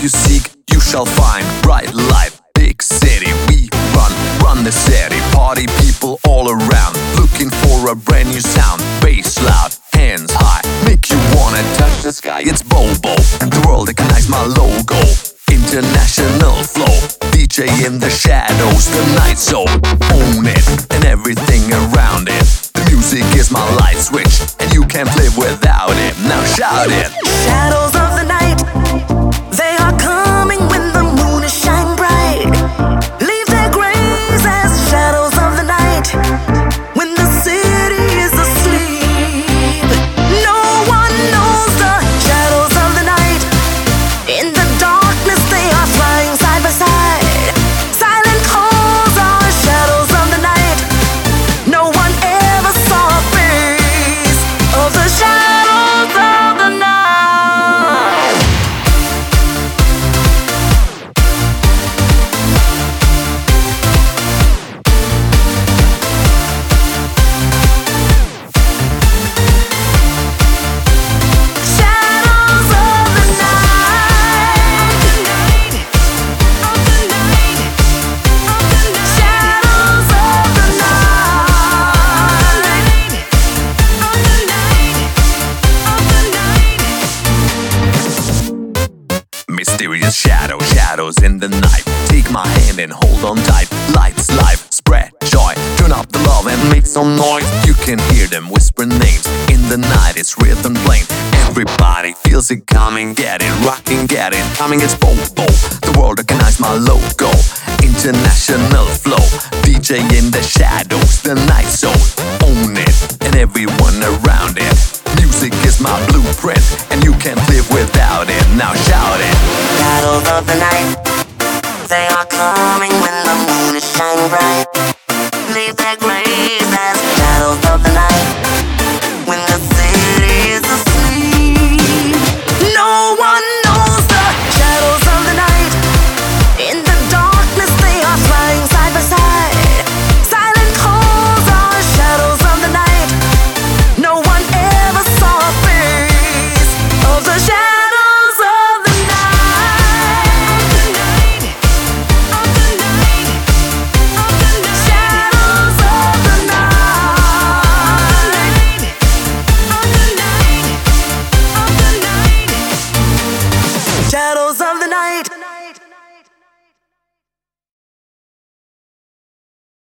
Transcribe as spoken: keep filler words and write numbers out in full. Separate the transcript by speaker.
Speaker 1: you seek, you shall find. Bright light, big city, we run, run the city. Party people all around, looking for a brand new sound. Bass loud, hands high, make you wanna touch the sky. It's Bobo, and the world recognize my logo. International flow, D J in the shadows, the night zone. Own it, and everything around it. The music is my light switch, and you can't live without it. Now shout it.
Speaker 2: Shadows of the night, they are coming when the moon is shine bright. Leave their graves as shadows of the night, when the city is asleep. No one knows the shadows of the night. In the darkness they are flying side by side. Silent calls are shadows of the night. No one ever saw a face of the shadows of the night.
Speaker 1: Mysterious shadows, shadows in the night. Take my hand and hold on tight. Lights, life, spread joy. Turn up the love and make some noise. You can hear them whisper names. In the night it's rhythm playing. Everybody feels it coming. Get it, rocking, get it. Coming, it's Bobo. The world recognize my logo. International flow. D J in the shadows, the night zone. Own it, and everyone around it. Music is my blueprint, and you can't live without it. Now shout it.
Speaker 2: Shadows of the night,